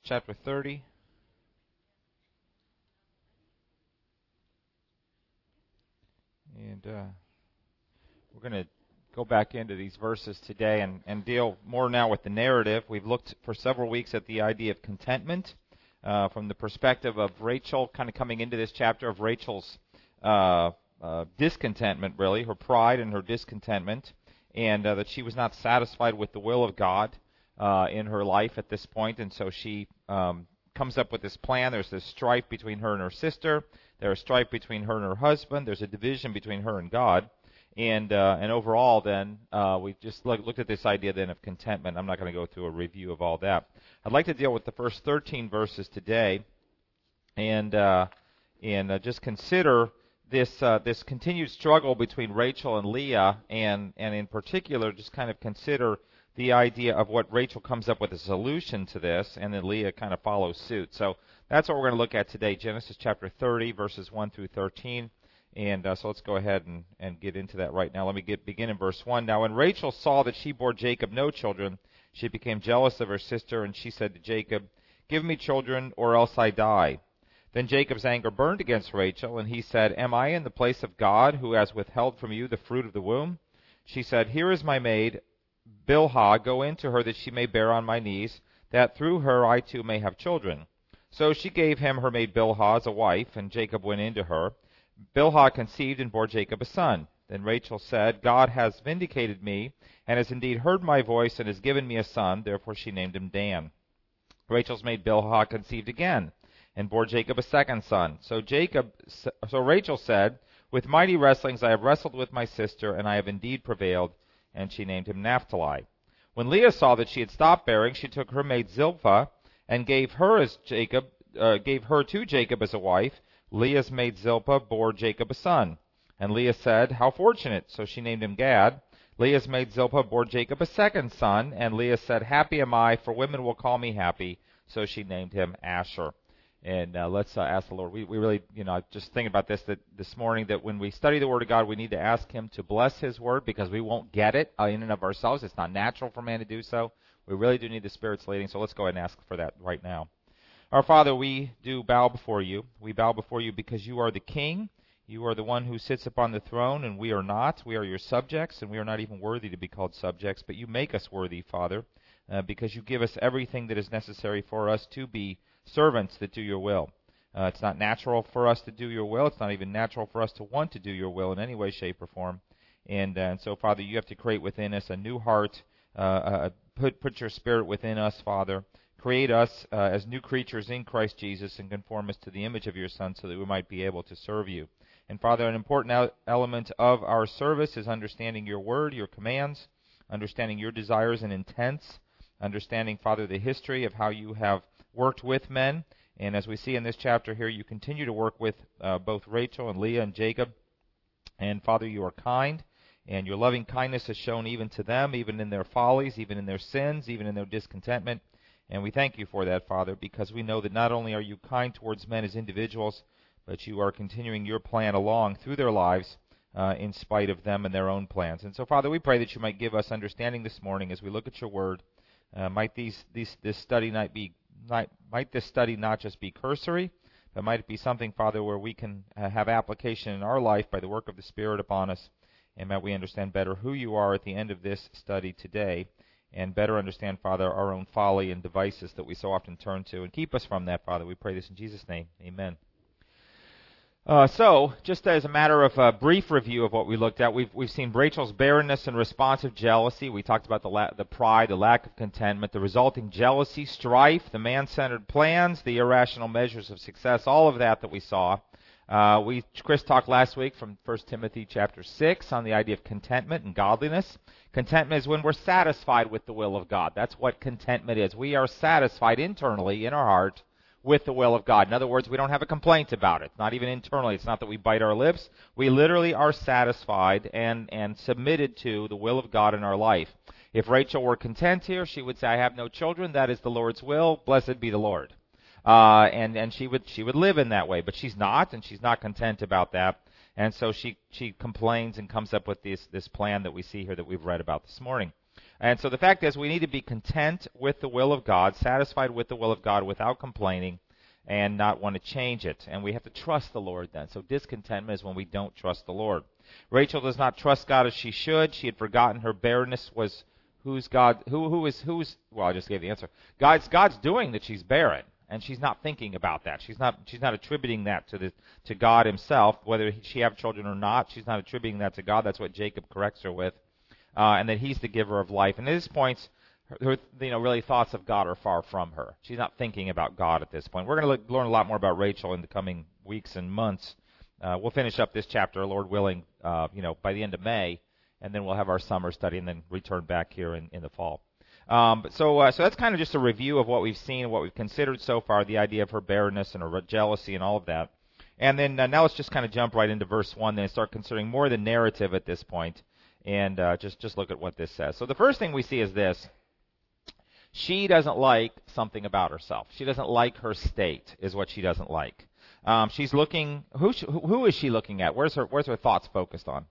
chapter 30. And we're going to go back into these verses today and deal more now with the narrative. We've looked for several weeks at the idea of contentment from the perspective of Rachel, kind of coming into this chapter of Rachel's discontentment, really, her pride and her discontentment, and that she was not satisfied with the will of God in her life at this point, and so she comes up with this plan. There's this strife between her and her sister. There's strife between her and her husband. There's a division between her and God. And overall, then, we just looked at this idea then of contentment. I'm not going to go through a review of all that. I'd like to deal with the first 13 verses today, and just consider this continued struggle between Rachel and Leah, and in particular, just kind of consider the idea of what Rachel comes up with a solution to this, and then Leah kind of follows suit. So that's what we're going to look at today, Genesis chapter 30, verses 1 through 13. And so let's go ahead and get into that right now. Let me begin in verse 1. Now when Rachel saw that she bore Jacob no children, she became jealous of her sister, and she said to Jacob, "Give me children, or else I die." Then Jacob's anger burned against Rachel, and he said, "Am I in the place of God, who has withheld from you the fruit of the womb?" She said, "Here is my maid Bilhah, go in to her that she may bear on my knees, that through her I too may have children." So she gave him her maid Bilhah as a wife, and Jacob went in to her. Bilhah conceived and bore Jacob a son. Then Rachel said, "God has vindicated me, and has indeed heard my voice, and has given me a son." Therefore she named him Dan. Rachel's maid Bilhah conceived again, and bore Jacob a second son. So Rachel said, "With mighty wrestlings I have wrestled with my sister, and I have indeed prevailed." And she named him Naphtali. When Leah saw that she had stopped bearing, she took her maid Zilpah, and gave her to Jacob as a wife. Leah's maid Zilpah bore Jacob a son. And Leah said, "How fortunate!" So she named him Gad. Leah's maid Zilpah bore Jacob a second son, and Leah said, "Happy am I, for women will call me happy." So she named him Asher. And let's ask the Lord. We really, just thinking about this morning, that when we study the Word of God, we need to ask Him to bless His Word, because we won't get it in and of ourselves. It's not natural for man to do so. We really do need the Spirit's leading, so let's go ahead and ask for that right now. Our Father, we do bow before you. We bow before you because you are the King. You are the one who sits upon the throne, and we are not. We are your subjects, and we are not even worthy to be called subjects, but you make us worthy, Father, because you give us everything that is necessary for us to be servants that do your will. It's not natural for us to do your will. It's not even natural for us to want to do your will in any way, shape, or form. And so, Father, you have to create within us a new heart. Put your Spirit within us, Father. Create us as new creatures in Christ Jesus, and conform us to the image of your Son, so that we might be able to serve you. And Father, an important element of our service is understanding your word, your commands, understanding your desires and intents, understanding, Father, the history of how you have worked with men. And as we see in this chapter here, you continue to work with both Rachel and Leah and Jacob. And Father, you are kind, and your loving kindness is shown even to them, even in their follies, even in their sins, even in their discontentment. And we thank you for that, Father, because we know that not only are you kind towards men as individuals, but you are continuing your plan along through their lives in spite of them and their own plans. And so, Father, we pray that you might give us understanding this morning as we look at your word. Might this study not just be cursory, but might it be something, Father, where we can have application in our life by the work of the Spirit upon us, and might we understand better who you are at the end of this study today, and better understand, Father, our own folly and devices that we so often turn to, and keep us from that, Father. We pray this in Jesus' name. Amen. So, just as a matter of a brief review of what we looked at, we've seen Rachel's barrenness and responsive jealousy. We talked about the pride, the lack of contentment, the resulting jealousy, strife, the man-centered plans, the irrational measures of success, all of that we saw. Chris talked last week from 1 Timothy chapter 6 on the idea of contentment and godliness. Contentment is when we're satisfied with the will of God. That's what contentment is. We are satisfied internally in our heart with the will of God. In other words, we don't have a complaint about it. Not even internally. It's not that we bite our lips. We literally are satisfied and submitted to the will of God in our life. If Rachel were content here, she would say, "I have no children. That is the Lord's will. Blessed be the Lord." And she would live in that way. But she's not, and she's not content about that. And so she complains and comes up with this plan that we see here that we've read about this morning. And so the fact is we need to be content with the will of God, satisfied with the will of God without complaining, and not want to change it. And we have to trust the Lord then. So discontentment is when we don't trust the Lord. Rachel does not trust God as she should. She had forgotten her barrenness was who's God, well, I just gave the answer. God's doing that she's barren, and she's not thinking about that. She's not attributing that to God himself, whether she have children or not. She's not attributing that to God. That's what Jacob corrects her with. And that he's the giver of life. And at this point, her really thoughts of God are far from her. She's not thinking about God at this point. We're going to learn a lot more about Rachel in the coming weeks and months. We'll finish up this chapter, Lord willing, by the end of May, and then we'll have our summer study and then return back here in the fall. So that's kind of just a review of what we've seen and what we've considered so far, the idea of her barrenness and her jealousy and all of that. And then now let's just kind of jump right into verse 1 and start considering more of the narrative at this point. And just look at what this says. So the first thing we see is this. She doesn't like something about herself. She doesn't like her state, is what she doesn't like. She's looking. Who is she looking at? Where's her thoughts focused on?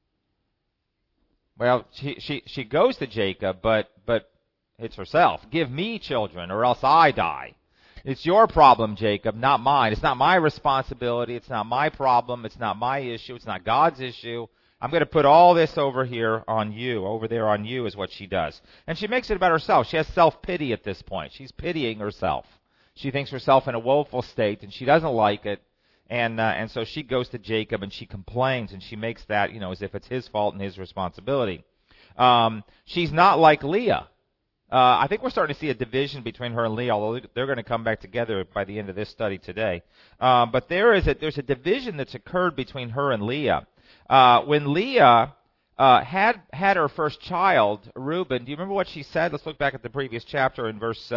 Well, she goes to Jacob, but it's herself. Give me children, or else I die. It's your problem, Jacob, not mine. It's not my responsibility. It's not my problem. It's not my issue. It's not God's issue. I'm going to put all this over here on you. Over there on you is what she does. And she makes it about herself. She has self-pity at this point. She's pitying herself. She thinks herself in a woeful state, and she doesn't like it. And so she goes to Jacob, and she complains, and she makes that, as if it's his fault and his responsibility. She's not like Leah. I think we're starting to see a division between her and Leah, although they're going to come back together by the end of this study today. But there's a division that's occurred between her and Leah. When Leah had her first child, Reuben, do you remember what she said? Let's look back at the previous chapter in verse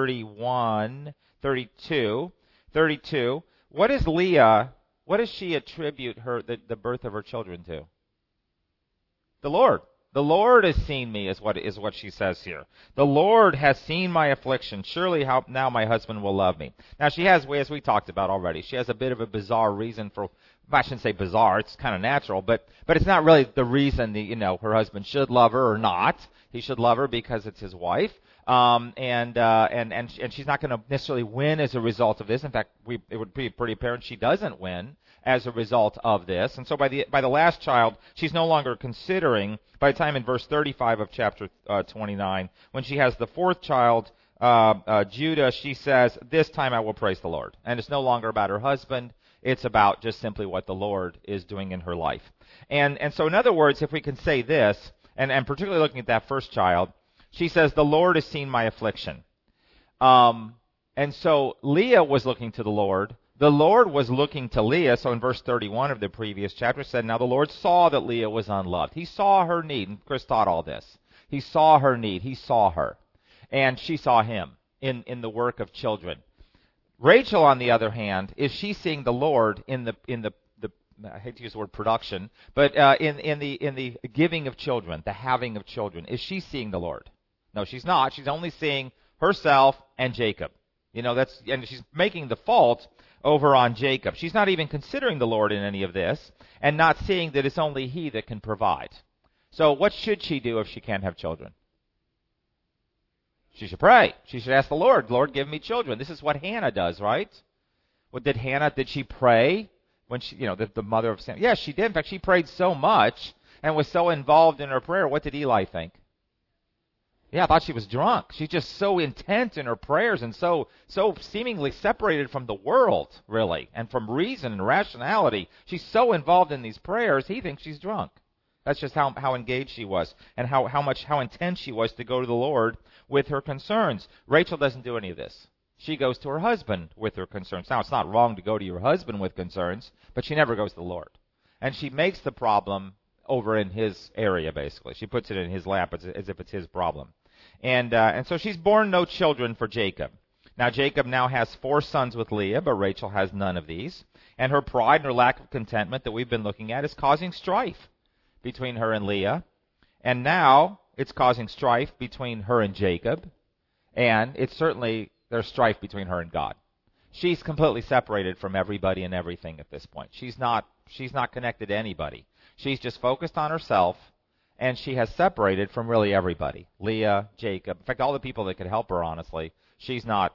32. What is Leah? What does she attribute the birth of her children to? The Lord. The Lord has seen me, is what she says here. The Lord has seen my affliction. Surely now my husband will love me. Now she has, as we talked about already, she has a bit of a bizarre reason for. I shouldn't say bizarre. It's kind of natural, but it's not really the reason that her husband should love her or not. He should love her because it's his wife, and she's not going to necessarily win as a result of this. In fact, it would be pretty apparent she doesn't win as a result of this. And so by the last child, she's no longer considering. By the time in verse 35 of chapter 29, when she has the fourth child, Judah, she says, "This time I will praise the Lord," and it's no longer about her husband. It's about just simply what the Lord is doing in her life. And so in other words, if we can say this, and particularly looking at that first child, she says, "The Lord has seen my affliction." And so Leah was looking to the Lord. The Lord was looking to Leah. So in verse 31 of the previous chapter said, "Now the Lord saw that Leah was unloved." He saw her need. And Chris taught all this. He saw her need. He saw her. And she saw him in the work of children. Rachel, on the other hand, is she seeing the Lord in the I hate to use the word production, but in the giving of children, the having of children? Is she seeing the Lord? No, she's not. She's only seeing herself and Jacob. And she's making the fault over on Jacob. She's not even considering the Lord in any of this, and not seeing that it's only he that can provide. So what should she do if she can't have children? She should pray. She should ask the Lord, "Lord, give me children." This is what Hannah does, right? Did she pray when she, the mother of Samuel? Yes, she did. In fact, she prayed so much and was so involved in her prayer. What did Eli think? Yeah, I thought she was drunk. She's just so intent in her prayers and so seemingly separated from the world, really, and from reason and rationality. She's so involved in these prayers, he thinks she's drunk. That's just how engaged she was and how intense she was to go to the Lord with her concerns. Rachel doesn't do any of this. She goes to her husband with her concerns. Now, it's not wrong to go to your husband with concerns, but she never goes to the Lord. And she makes the problem over in his area, basically. She puts it in his lap as if it's his problem. And so she's born no children for Jacob. Now, Jacob now has 4 sons with Leah, but Rachel has none of these. And her pride and her lack of contentment that we've been looking at is causing strife between her and Leah. And now it's causing strife between her and Jacob. And there's strife between her and God. She's completely separated from everybody and everything at this point. She's not connected to anybody. She's just focused on herself and she has separated from really everybody. Leah, Jacob, in fact, all the people that could help her, honestly, she's at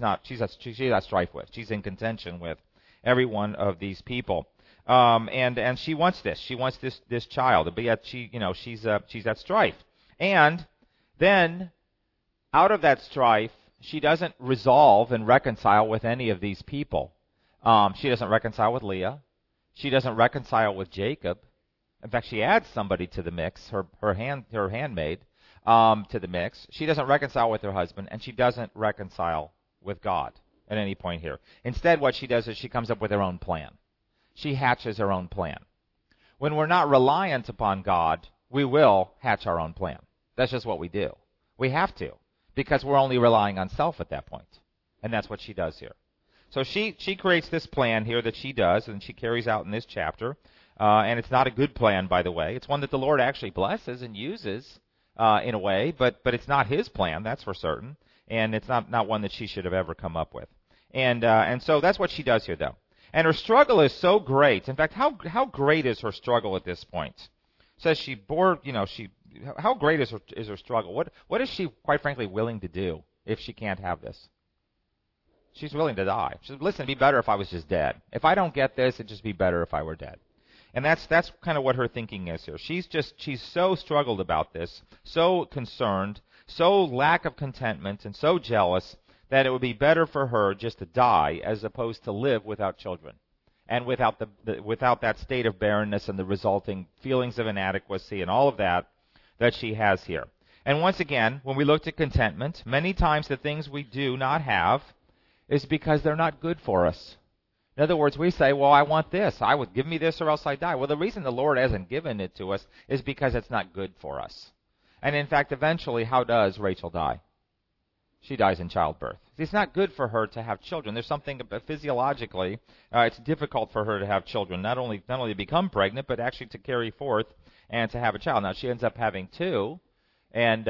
strife with. She's in contention with every one of these people. And she wants this. She wants this child, but yet she's at strife. And then out of that strife, she doesn't resolve and reconcile with any of these people. She doesn't reconcile with Leah. She doesn't reconcile with Jacob. In fact, she adds somebody to the mix, her handmaid, to the mix. She doesn't reconcile with her husband, and she doesn't reconcile with God at any point here. Instead, what she does is she comes up with her own plan. She hatches her own plan. When we're not reliant upon God, we will hatch our own plan. That's just what we do. We have to, because we're only relying on self at that point. And that's what she does here. So she creates this plan here that she does, and she carries out in this chapter. And it's not a good plan, by the way. It's one that the Lord actually blesses and uses in a way, but it's not His plan, that's for certain. And it's not one that she should have ever come up with. And so that's what she does here, though. And her struggle is so great. In fact, how great is her struggle at this point? It says how great is her struggle? What is she, quite frankly, willing to do if she can't have this? She's willing to die. She says, listen, it'd be better if I was just dead. If I don't get this, it'd just be better if I were dead. And that's kind of what her thinking is here. She's so struggled about this, so concerned, so lack of contentment, and so jealous that it would be better for her just to die as opposed to live without children and without that state of barrenness and the resulting feelings of inadequacy and all of that she has here. And once again, when we look to contentment, many times the things we do not have is because they're not good for us. In other words, we say, well, I want this. I would give me this or else I die. Well, the reason the Lord hasn't given it to us is because it's not good for us. And in fact, eventually, how does Rachel die? She dies in childbirth. It's not good for her to have children. There's something physiologically, it's difficult for her to have children, not only to become pregnant, but actually to carry forth and to have a child. Now, she ends up having two, and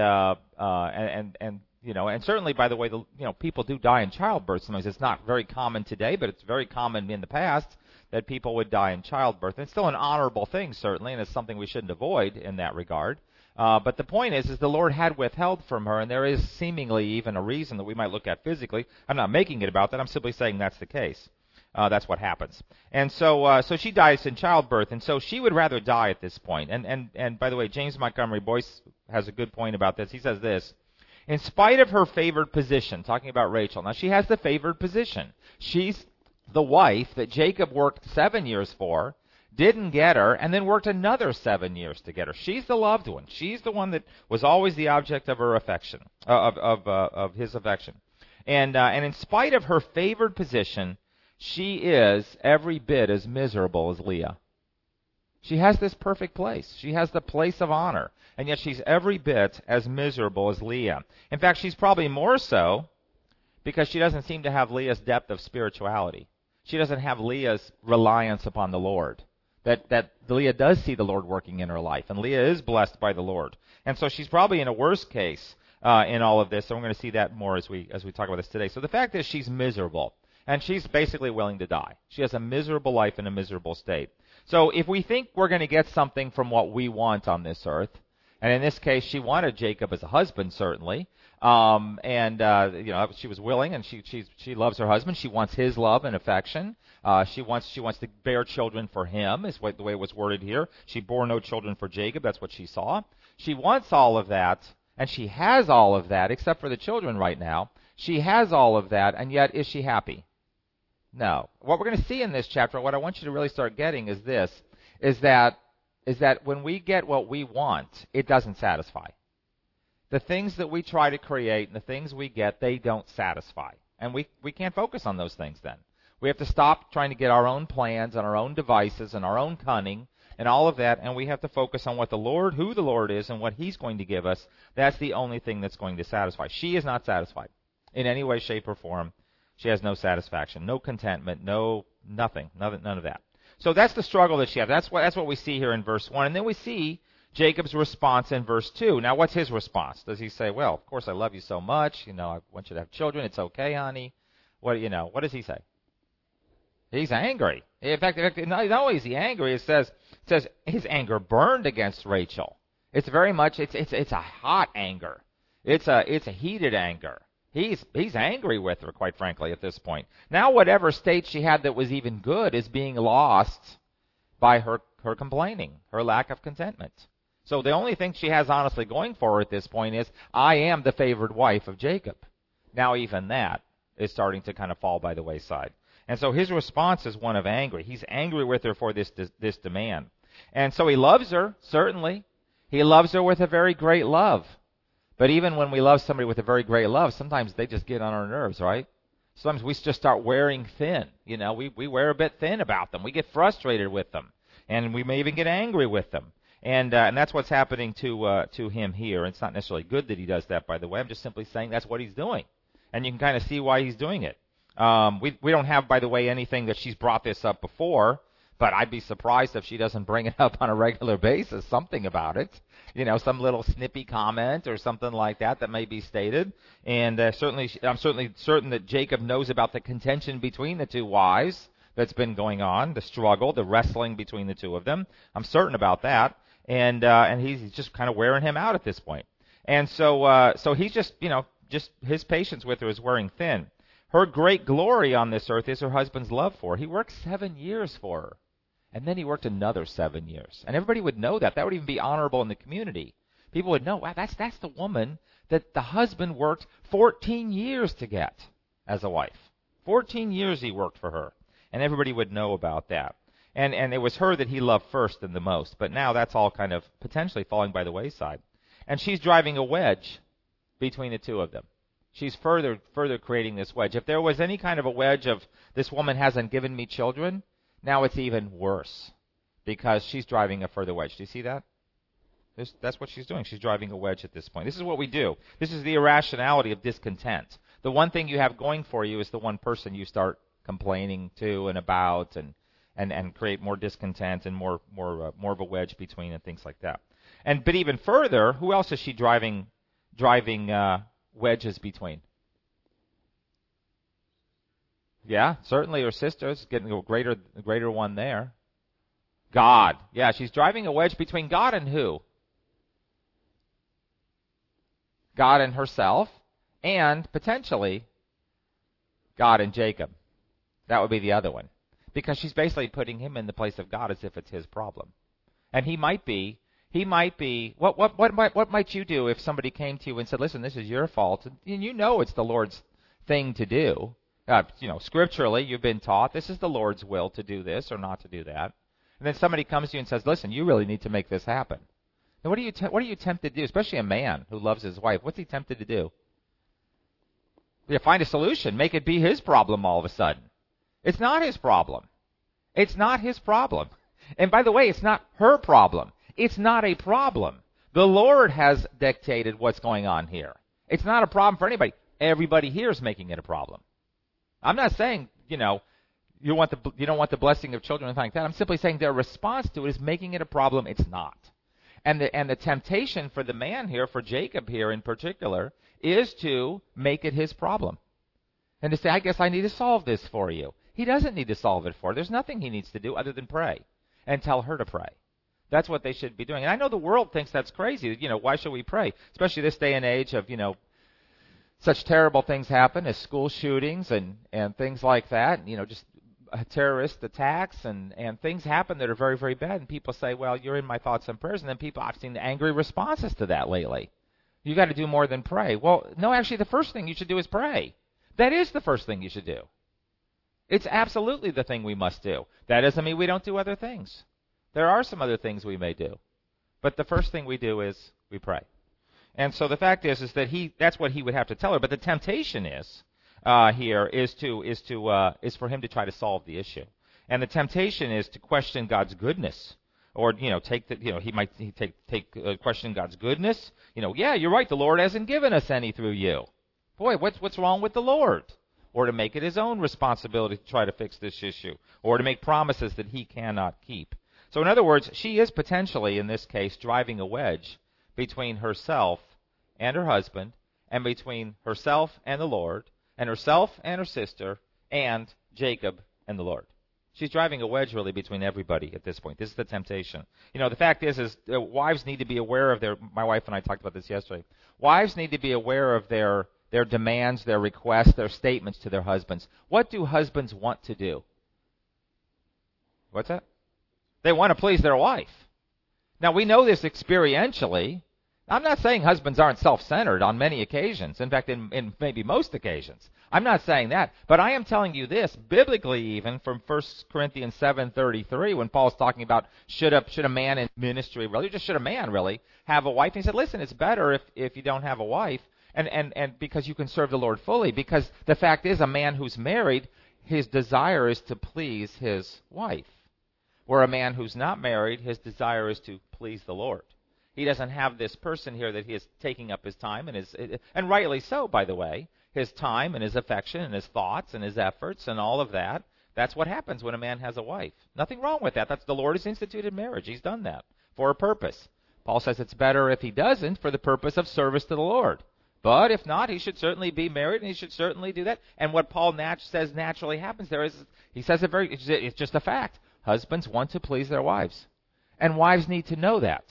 certainly, by the way, people do die in childbirth. Sometimes it's not very common today, but it's very common in the past that people would die in childbirth. And it's still an honorable thing, certainly, and it's something we shouldn't avoid in that regard. But the point is the Lord had withheld from her, and there is seemingly even a reason that we might look at physically. I'm not making it about that. I'm simply saying that's the case. That's what happens. And so she dies in childbirth, and so she would rather die at this point. And by the way, James Montgomery Boyce has a good point about this. He says this: in spite of her favored position, talking about Rachel, now she has the favored position. She's the wife that Jacob worked 7 years for, didn't get her, and then worked another 7 years to get her. She's the loved one. She's the one that was always the object of her affection, of his affection. And in spite of her favored position, she is every bit as miserable as Leah. She has this perfect place. She has the place of honor, and yet she's every bit as miserable as Leah. In fact, she's probably more so because she doesn't seem to have Leah's depth of spirituality. She doesn't have Leah's reliance upon the Lord. That Leah does see the Lord working in her life, and Leah is blessed by the Lord. And so she's probably in a worse case in all of this, and we're going to see that more as we talk about this today. So the fact is she's miserable, and she's basically willing to die. She has a miserable life in a miserable state. So if we think we're going to get something from what we want on this earth, and in this case she wanted Jacob as a husband, certainly, she was willing, and she loves her husband. She wants his love and affection. She wants to bear children for him, is the way it was worded here. She bore no children for Jacob. That's what she saw. She wants all of that, and she has all of that, except for the children right now. She has all of that, and yet is she happy? No. What we're going to see in this chapter, what I want you to really start getting is this, is that when we get what we want, it doesn't satisfy. The things that we try to create and the things we get, they don't satisfy. And we can't focus on those things then. We have to stop trying to get our own plans and our own devices and our own cunning and all of that, and we have to focus on who the Lord is and what He's going to give us. That's the only thing that's going to satisfy. She is not satisfied in any way, shape, or form. She has no satisfaction, no contentment, nothing, none of that. So that's the struggle that she has. That's what we see here in verse 1. And then we see Jacob's response in verse 2. Now, what's his response? Does he say, well, of course I love you so much. I want you to have children. It's okay, honey. What does he say? He's angry. In fact, not only is he angry, it says his anger burned against Rachel. It's very much, it's a hot anger. It's a heated anger. He's angry with her, quite frankly, at this point. Now whatever state she had that was even good is being lost by her complaining, her lack of contentment. So the only thing she has honestly going for her at this point is, I am the favored wife of Jacob. Now even that is starting to kind of fall by the wayside. And so his response is one of anger. He's angry with her for this demand. And so he loves her, certainly. He loves her with a very great love. But even when we love somebody with a very great love, sometimes they just get on our nerves, right? Sometimes we just start wearing thin. You know, we wear a bit thin about them. We get frustrated with them. And we may even get angry with them. And that's what's happening to him here. It's not necessarily good that he does that, by the way. I'm just simply saying that's what he's doing. And you can kind of see why he's doing it. We don't have, by the way, anything that she's brought this up before, but I'd be surprised if she doesn't bring it up on a regular basis, something about it. You know, some little snippy comment or something like that may be stated. And I'm certainly certain that Jacob knows about the contention between the two wives that's been going on, the struggle, the wrestling between the two of them. I'm certain about that. And he's just kind of wearing him out at this point. And so he's just his patience with her is wearing thin. Her great glory on this earth is her husband's love for her. He worked 7 years for her. And then he worked another 7 years. And everybody would know that. That would even be honorable in the community. People would know, wow, that's the woman that the husband worked 14 years to get as a wife. 14 years he worked for her. And everybody would know about that. And it was her that he loved first and the most. But now that's all kind of potentially falling by the wayside. And she's driving a wedge between the two of them. She's further creating this wedge. If there was any kind of a wedge of, this woman hasn't given me children, now it's even worse because she's driving a further wedge. Do you see that? That's what she's doing. She's driving a wedge at this point. This is what we do. This is the irrationality of discontent. The one thing you have going for you is the one person you start complaining to and about and create more discontent and more of a wedge between and things like that. But even further, who else is she driving wedges between? Yeah, certainly her sister's getting a greater one there. God. Yeah, she's driving a wedge between God and who? God and herself, and potentially God and Jacob. That would be the other one. Because she's basically putting him in the place of God as if it's his problem. And he might be, what might you do if somebody came to you and said, listen, this is your fault, and you know it's the Lord's thing to do. Scripturally, you've been taught this is the Lord's will to do this or not to do that. And then somebody comes to you and says, listen, you really need to make this happen. Now, what are you tempted to do? Especially a man who loves his wife. What's he tempted to do? You find a solution. Make it be his problem all of a sudden. It's not his problem. It's not his problem. And by the way, it's not her problem. It's not a problem. The Lord has dictated what's going on here. It's not a problem for anybody. Everybody here is making it a problem. I'm not saying, you don't want the blessing of children or anything like that. I'm simply saying their response to it is making it a problem. It's not. And the temptation for the man here, for Jacob here in particular, is to make it his problem. And to say, I guess I need to solve this for you. He doesn't need to solve it for her. There's nothing he needs to do other than pray and tell her to pray. That's what they should be doing. And I know the world thinks that's crazy. Why should we pray? Especially this day and age of, such terrible things happen as school shootings and things like that. Just terrorist attacks and things happen that are very, very bad. And people say, well, you're in my thoughts and prayers. And then I've seen angry responses to that lately. You got to do more than pray. Well, no, actually, the first thing you should do is pray. That is the first thing you should do. It's absolutely the thing we must do. That doesn't mean we don't do other things. There are some other things we may do. But the first thing we do is we pray. And so the fact is that that's what he would have to tell her. But the temptation is for him to try to solve the issue. And the temptation is to question God's goodness. Or, he might question God's goodness. Yeah, you're right, the Lord hasn't given us any through you. Boy, what's wrong with the Lord? Or to make it his own responsibility to try to fix this issue. Or to make promises that he cannot keep. So in other words, she is potentially, in this case, driving a wedge between herself and her husband, and between herself and the Lord, and herself and her sister, and Jacob and the Lord. She's driving a wedge really between everybody at this point. This is the temptation. The fact is wives need to be aware of my wife and I talked about this yesterday. Wives need to be aware of their demands, their requests, their statements to their husbands. What do husbands want to do? What's that? They want to please their wife. Now, we know this experientially. I'm not saying husbands aren't self-centered on many occasions. In fact, in maybe most occasions. I'm not saying that. But I am telling you this, biblically even, from 1 Corinthians 7:33, when Paul's talking about should a man in ministry, really, just should a man really, have a wife? And he said, listen, it's better if you don't have a wife, and because you can serve the Lord fully. Because the fact is, a man who's married, his desire is to please his wife. Where a man who's not married, his desire is to please the Lord. He doesn't have this person here that he is taking up his time, and rightly so, by the way, his time and his affection and his thoughts and his efforts and all of that. That's what happens when a man has a wife. Nothing wrong with that. That's the Lord has instituted marriage. He's done that for a purpose. Paul says it's better if he doesn't, for the purpose of service to the Lord. But if not, he should certainly be married, and he should certainly do that. And what Paul says naturally happens there is, he says it's just a fact. Husbands want to please their wives. And wives need to know that.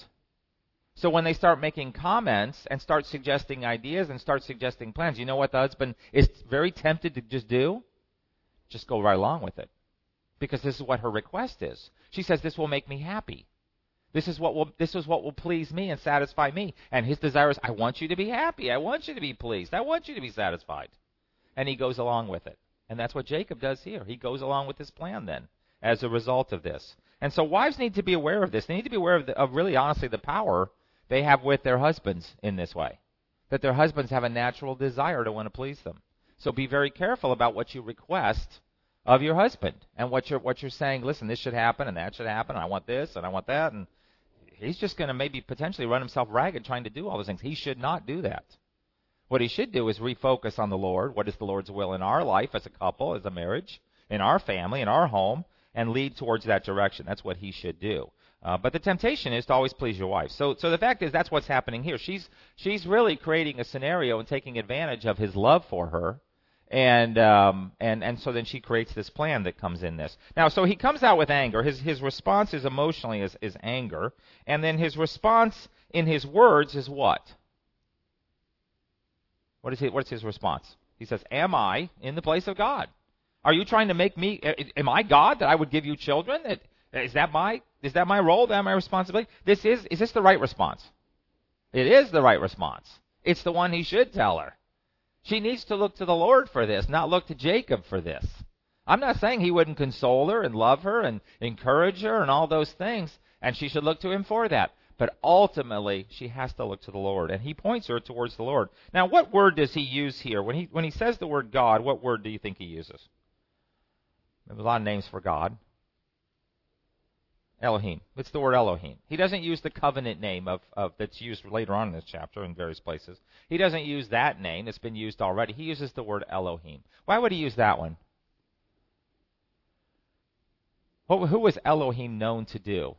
So when they start making comments and start suggesting ideas and start suggesting plans, you know what the husband is very tempted to just do? Just go right along with it. Because this is what her request is. She says, this will make me happy. This is what will please me and satisfy me. And his desire is, I want you to be happy. I want you to be pleased. I want you to be satisfied. And he goes along with it. And that's what Jacob does here. He goes along with his plan then as a result of this. And so wives need to be aware of this. They need to be aware of really, honestly, the power they have with their husbands in this way. That their husbands have a natural desire to want to please them. So be very careful about what you request of your husband and what you're saying. Listen, this should happen and that should happen. And I want this and I want that. And he's just going to maybe potentially run himself ragged trying to do all those things. He should not do that. What he should do is refocus on the Lord. What is the Lord's will in our life as a couple, as a marriage, in our family, in our home, and lead towards that direction. That's what he should do. But the temptation is to always please your wife. So the fact is that's what's happening here. She's really creating a scenario and taking advantage of his love for her. And so then she creates this plan that comes in this. Now, so he comes out with anger. His response is emotionally is anger. And then his response in his words is what? What's his response? He says, am I in the place of God? Are you trying to make me, am I God that I would give you children? Is that my role? Is that my responsibility? Is this the right response? It is the right response. It's the one he should tell her. She needs to look to the Lord for this, not look to Jacob for this. I'm not saying he wouldn't console her and love her and encourage her and all those things, and she should look to him for that. But ultimately, she has to look to the Lord, and he points her towards the Lord. Now, what word does he use here? When he says the word God, what word do you think he uses? There's a lot of names for God. Elohim. It's the word Elohim. He doesn't use the covenant name of that's used later on in this chapter in various places. He doesn't use that name. It's been used already. He uses the word Elohim. Why would he use that one? Who was Elohim known to do?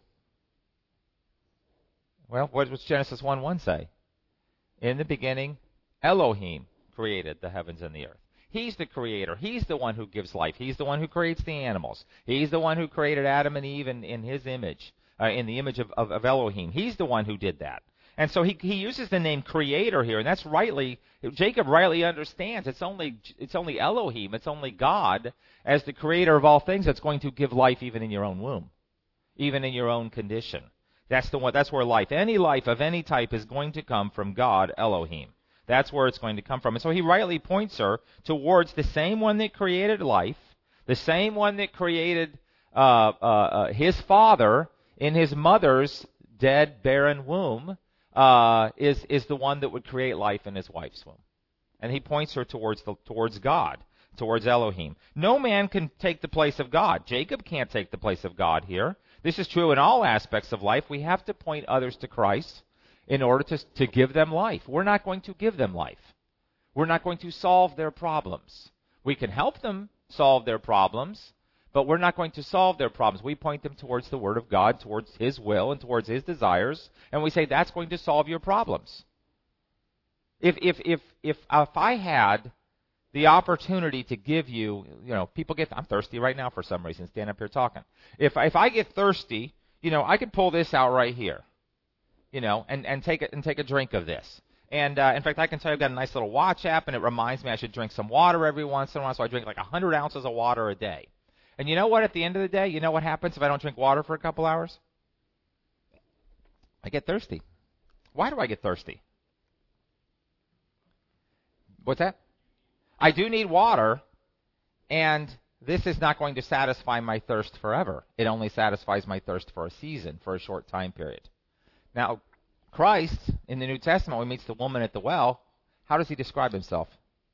Well, what does Genesis 1:1 say? In the beginning, Elohim created the heavens and the earth. He's the creator. He's the one who gives life. He's the one who creates the animals. He's the one who created Adam and Eve in his image, in the image of Elohim. He's the one who did that. And so he uses the name creator here, and that's rightly, Jacob rightly understands it's only Elohim, it's only God as the creator of all things that's going to give life even in your own womb, even in your own condition. That's where life, any life of any type, is going to come from God, Elohim. That's where it's going to come from. And so he rightly points her towards the same one that created life, the same one that created his father in his mother's dead, barren womb, is the one that would create life in his wife's womb. And he points her towards God, towards Elohim. No man can take the place of God. Jacob can't take the place of God here. This is true in all aspects of life. We have to point others to Christ in order to give them life. We're not going to give them life. We're not going to solve their problems. We can help them solve their problems, but we're not going to solve their problems. We point them towards the Word of God, towards His will, and towards His desires, and we say that's going to solve your problems. If I had the opportunity to give you, I'm thirsty right now for some reason, stand up here talking. If I get thirsty, I could pull this out right here, and take a drink of this. And in fact, I can tell you I've got a nice little watch app, and it reminds me I should drink some water every once in a while, so I drink like 100 ounces of water a day. And you know what, at the end of the day, you know what happens if I don't drink water for a couple hours? I get thirsty. Why do I get thirsty? What's that? I do need water, and this is not going to satisfy my thirst forever. It only satisfies my thirst for a season, for a short time period. Now, Christ, in the New Testament, when he meets the woman at the well, how does he describe himself?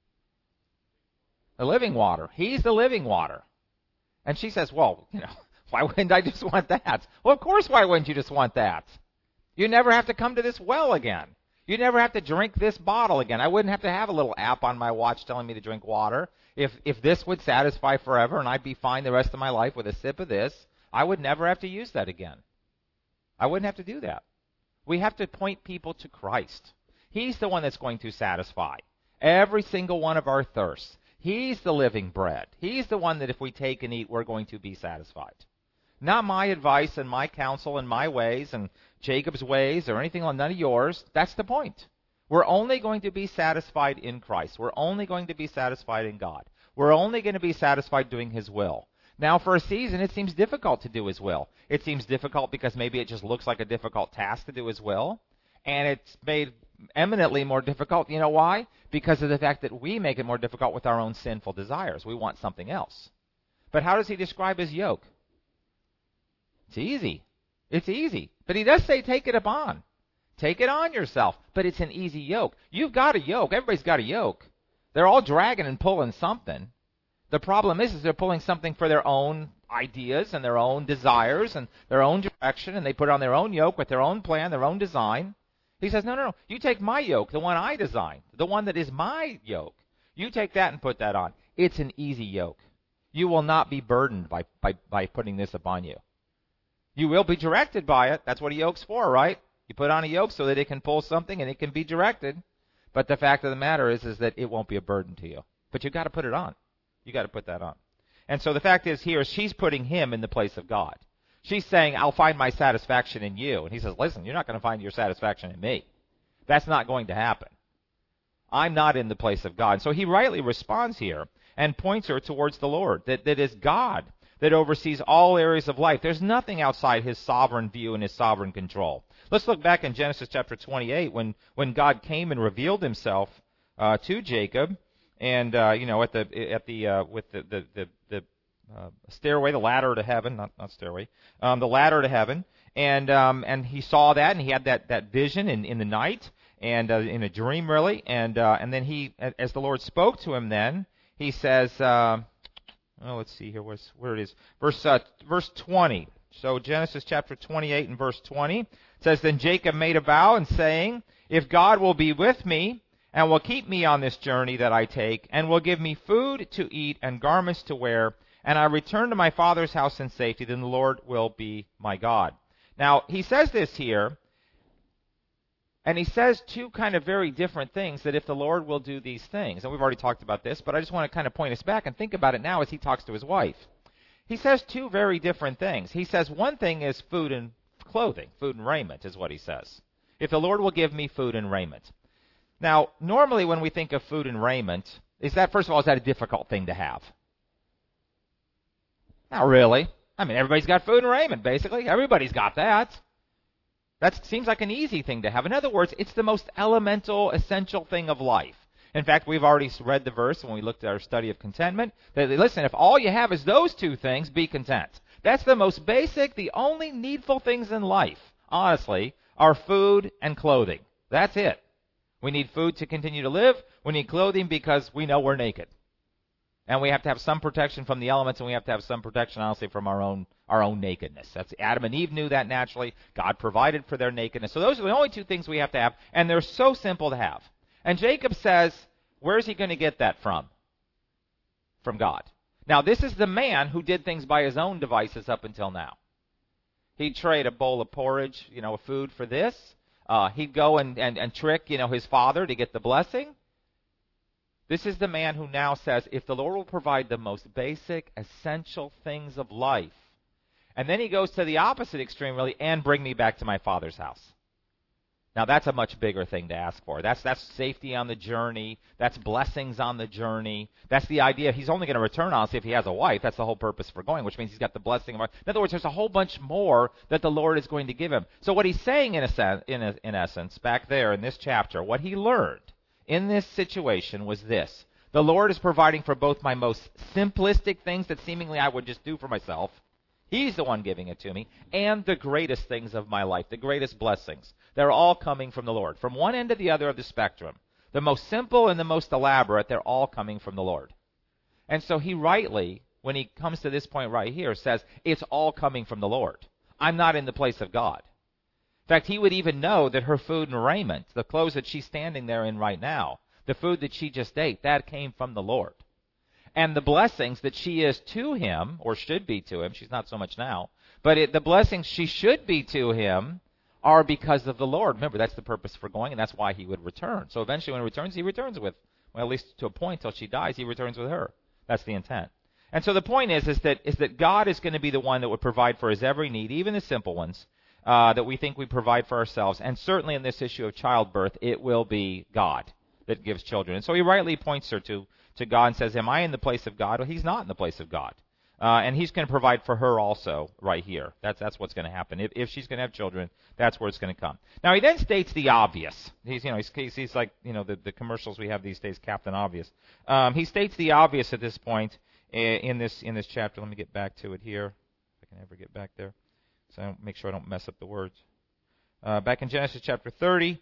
The living water. He's the living water. And she says, well, why wouldn't I just want that? Well, of course, why wouldn't you just want that? You never have to come to this well again. You never have to drink this bottle again. I wouldn't have to have a little app on my watch telling me to drink water. If this would satisfy forever and I'd be fine the rest of my life with a sip of this, I would never have to use that again. I wouldn't have to do that. We have to point people to Christ. He's the one that's going to satisfy every single one of our thirsts. He's the living bread. He's the one that if we take and eat, we're going to be satisfied. Not my advice and my counsel and my ways and Jacob's ways or anything on none of yours. That's the point. We're only going to be satisfied in Christ. We're only going to be satisfied in God. We're only going to be satisfied doing His will. Now, for a season, it seems difficult to do His will. It seems difficult because maybe it just looks like a difficult task to do His will. And it's made eminently more difficult. You know why? Because of the fact that we make it more difficult with our own sinful desires. We want something else. But how does He describe His yoke? It's easy. It's easy. But He does say take it upon. Take it on yourself. But it's an easy yoke. You've got a yoke. Everybody's got a yoke. They're all dragging and pulling something. The problem is they're pulling something for their own ideas and their own desires and their own direction, and they put it on their own yoke with their own plan, their own design. He says, no. You take my yoke, the one I designed, the one that is my yoke. You take that and put that on. It's an easy yoke. You will not be burdened by putting this upon you. You will be directed by it. That's what a yoke's for, right? You put on a yoke so that it can pull something and it can be directed. But the fact of the matter is that it won't be a burden to you. But you've got to put it on. You've got to put that on. And so the fact is here, she's putting him in the place of God. She's saying, I'll find my satisfaction in you. And he says, listen, you're not going to find your satisfaction in me. That's not going to happen. I'm not in the place of God. So he rightly responds here and points her towards the Lord, that it is God that oversees all areas of life. There's nothing outside His sovereign view and His sovereign control. Let's look back in Genesis chapter 28 when God came and revealed Himself to Jacob, and with the stairway, the ladder to heaven, not stairway, the ladder to heaven, and he saw that, and he had that vision in the night and in a dream really, and then he, as the Lord spoke to him, then he says. Let's see here where it is. Verse 20. So Genesis chapter 28 and verse 20 says, Then Jacob made a vow and saying, If God will be with me and will keep me on this journey that I take and will give me food to eat and garments to wear, and I return to my father's house in safety, then the Lord will be my God. Now, he says this here, and he says two kind of very different things, that if the Lord will do these things. And we've already talked about this, but I just want to kind of point us back and think about it now as he talks to his wife. He says two very different things. He says one thing is food and clothing, food and raiment is what he says. If the Lord will give me food and raiment. Now, normally when we think of food and raiment, first of all, is that a difficult thing to have? Not really. I mean, everybody's got food and raiment, basically. Everybody's got that. That seems like an easy thing to have. In other words, it's the most elemental, essential thing of life. In fact, we've already read the verse when we looked at our study of contentment. That, listen, if all you have is those two things, be content. That's the most basic, the only needful things in life, honestly, are food and clothing. That's it. We need food to continue to live. We need clothing because we know we're naked. And we have to have some protection from the elements, and we have to have some protection, honestly, from our own nakedness. That's Adam and Eve knew that naturally. God provided for their nakedness. So those are the only two things we have to have, and they're so simple to have. And Jacob says, where's he going to get that from? From God. Now, this is the man who did things by his own devices up until now. He'd trade a bowl of porridge, food for this. He'd go and trick, his father to get the blessing. This is the man who now says, if the Lord will provide the most basic, essential things of life, and then he goes to the opposite extreme, really, and bring me back to my Father's house. Now, that's a much bigger thing to ask for. That's safety on the journey. That's blessings on the journey. That's the idea. He's only going to return, honestly, if he has a wife. That's the whole purpose for going, which means he's got the blessing of. In other words, there's a whole bunch more that the Lord is going to give him. So what he's saying, in essence, back there in this chapter, what he learned in this situation was this. The Lord is providing for both my most simplistic things that seemingly I would just do for myself. He's the one giving it to me. And the greatest things of my life, the greatest blessings. They're all coming from the Lord. From one end to the other of the spectrum. The most simple and the most elaborate, they're all coming from the Lord. And so he rightly, when he comes to this point right here, says, it's all coming from the Lord. I'm not in the place of God. In fact, he would even know that her food and raiment, the clothes that she's standing there in right now, the food that she just ate, that came from the Lord. And the blessings that she is to him, or should be to him, she's not so much now, but the blessings she should be to him are because of the Lord. Remember, that's the purpose for going, and that's why he would return. So eventually when he returns with, well, at least to a point till she dies, he returns with her. That's the intent. And so the point is that God is going to be the one that would provide for his every need, even the simple ones, that we think we provide for ourselves. And certainly in this issue of childbirth, it will be God that gives children. And so he rightly points her to God and says, am I in the place of God? Well, he's not in the place of God. And he's going to provide for her also right here. That's what's going to happen. If she's going to have children, that's where it's going to come. Now, he then states the obvious. He's like, the commercials we have these days, Captain Obvious. He states the obvious at this point in this chapter. Let me get back to it here. If I can ever get back there. So I don't make sure I don't mess up the words. Back in Genesis chapter 30.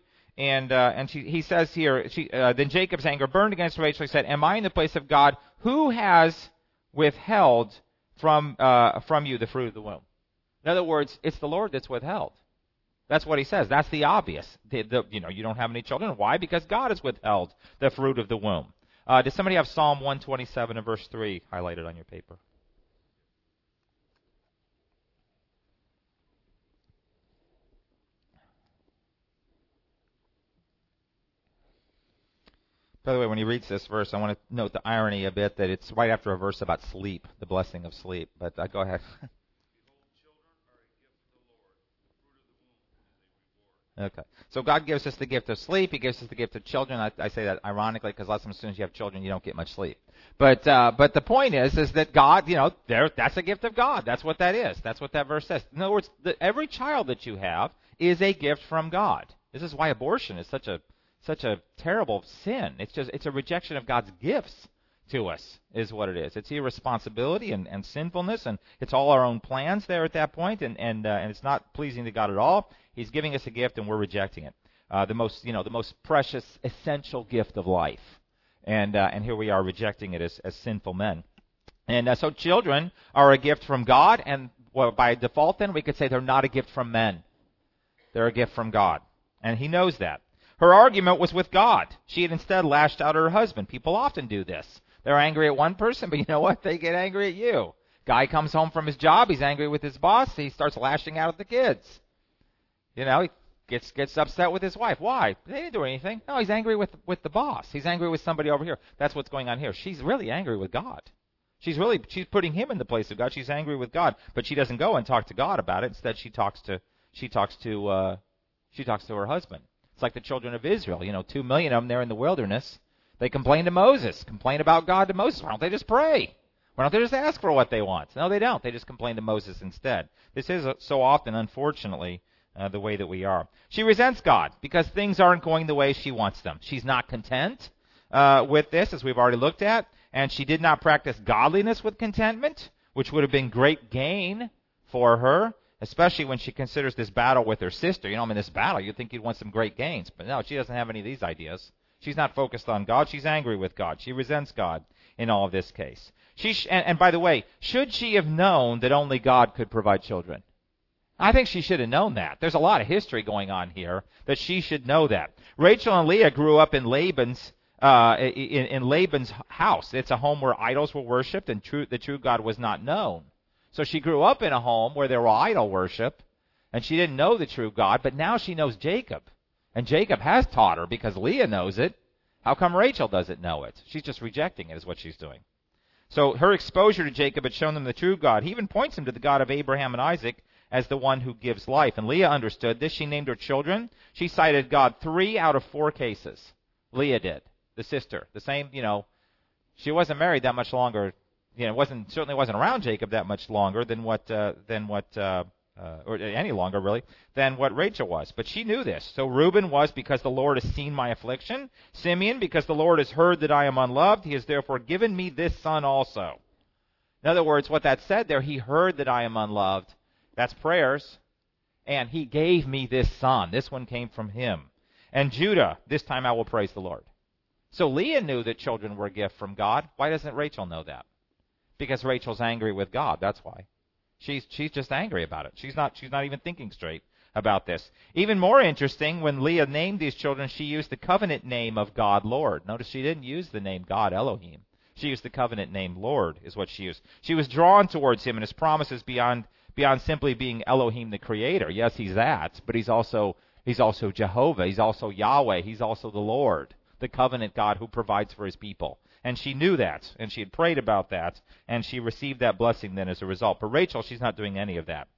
He says here, then Jacob's anger burned against Rachel. He said, am I in the place of God? Who has withheld from you the fruit of the womb? In other words, it's the Lord that's withheld. That's what he says. That's the obvious. You don't have any children. Why? Because God has withheld the fruit of the womb. Does somebody have Psalm 127 and verse 3 highlighted on your paper? By the way, when he reads this verse, I want to note the irony a bit that it's right after a verse about sleep, the blessing of sleep. But go ahead. Okay. So God gives us the gift of sleep. He gives us the gift of children. I say that ironically because lots of times as soon as you have children, you don't get much sleep. But the point is that God, that's a gift of God. That's what that is. That's what that verse says. In other words, every child that you have is a gift from God. This is why abortion is such a terrible sin. It's a rejection of God's gifts to us, is what it is. It's irresponsibility and sinfulness, and it's all our own plans there at that point, and it's not pleasing to God at all. He's giving us a gift, and we're rejecting it. The most precious, essential gift of life, and here we are rejecting it as sinful men. And so children are a gift from God, and by default, then we could say they're not a gift from men. They're a gift from God, and He knows that. Her argument was with God. She had instead lashed out at her husband. People often do this. They're angry at one person, but you know what? They get angry at you. Guy comes home from his job. He's angry with his boss. He starts lashing out at the kids. He gets upset with his wife. Why? They didn't do anything. No, he's angry with the boss. He's angry with somebody over here. That's what's going on here. She's really angry with God. She's putting him in the place of God. She's angry with God, but she doesn't go and talk to God about it. Instead, she talks to her husband. It's like the children of Israel. 2 million of them there in the wilderness. They complain to Moses, complain about God to Moses. Why don't they just pray? Why don't they just ask for what they want? No, they don't. They just complain to Moses instead. This is so often, unfortunately, the way that we are. She resents God because things aren't going the way she wants them. She's not content with this, as we've already looked at, and she did not practice godliness with contentment, which would have been great gain for her. Especially when she considers this battle with her sister. I'm in this battle. You'd think you'd want some great gains. But no, she doesn't have any of these ideas. She's not focused on God. She's angry with God. She resents God in all of this case. And by the way, should she have known that only God could provide children? I think she should have known that. There's a lot of history going on here that she should know that. Rachel and Leah grew up in Laban's house. It's a home where idols were worshipped and the true God was not known. So she grew up in a home where there were idol worship, and she didn't know the true God, but now she knows Jacob. And Jacob has taught her because Leah knows it. How come Rachel doesn't know it? She's just rejecting it is what she's doing. So her exposure to Jacob had shown them the true God. He even points him to the God of Abraham and Isaac as the one who gives life. And Leah understood this. She named her children. She cited God 3 out of 4 cases. Leah did. The sister. The same, she wasn't married that much longer. Certainly wasn't around Jacob that much longer or any longer really, than what Rachel was. But she knew this. So Reuben was, because the Lord has seen my affliction. Simeon, because the Lord has heard that I am unloved. He has therefore given me this son also. In other words, what that said there, he heard that I am unloved. That's prayers. And he gave me this son. This one came from him. And Judah, this time I will praise the Lord. So Leah knew that children were a gift from God. Why doesn't Rachel know that? Because Rachel's angry with God. That's why. She's just angry about it. She's not even thinking straight about this. Even more interesting, when Leah named these children, she used the covenant name of God, Lord. Notice she didn't use the name God, Elohim. She used the covenant name Lord, is what she used. She was drawn towards him and his promises beyond simply being Elohim the Creator. Yes, he's that, but he's also Jehovah. He's also Yahweh. He's also the Lord, the covenant God who provides for his people. And she knew that, and she had prayed about that, and she received that blessing then as a result. But Rachel, she's not doing any of that.